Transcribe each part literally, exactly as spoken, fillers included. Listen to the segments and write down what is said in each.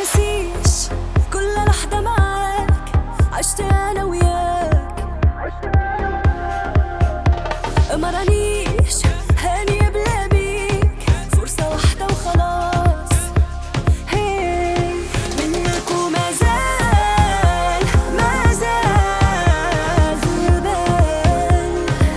نسيش كل لحظة معاك عشت أنا وياك، ما رانيش هانية بلا بيك، فرصة واحدة وخلاص. هي منك وما زال ما زال في البال،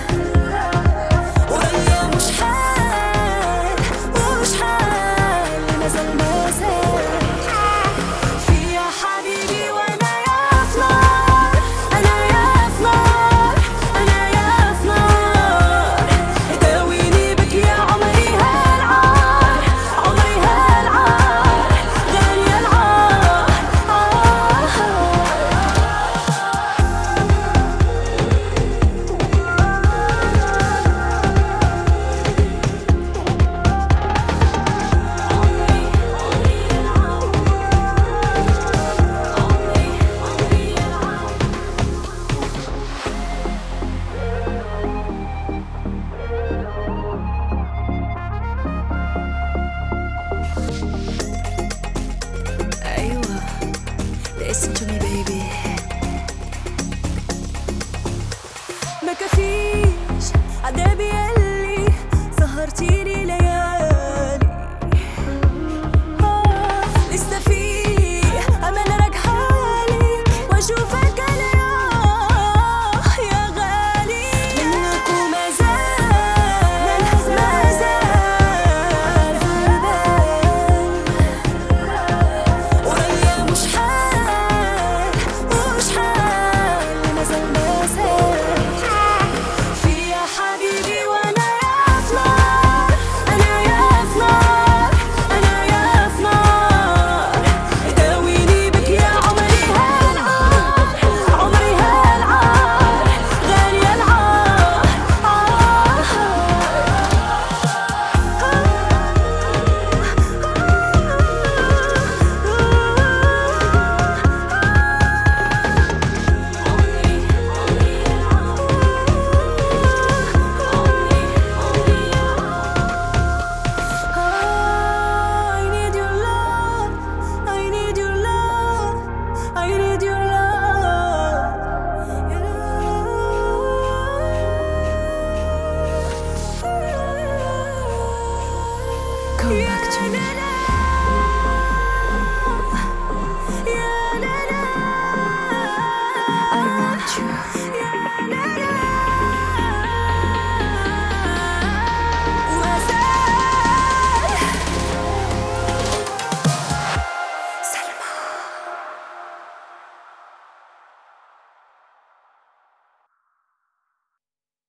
ويا مش حال ومش حال ما زال ما زال في يا حبيبي. وانا يا فلار انا يا فلار انا يا فلار، داويني بك يا عمري هالعار عمري هالعار غالية العار. أيوة listen to me baby، ما كفيش عذابي يلي سهرتيني ليالي، آه لسه في أمل أرجعلك وأشوفك اليوم يا غالي. منك وما زال ما زال في البال، ويا مش حال ومش حال ما زال ما زال في يا حبيبي. وانا يا فلار انا يا فلار انا يا فلار، داويني بك يا عمري هالعار عمري هالعار غالية العار. I need your love, I need your love, I need your love, your love. Come back to me. I want you.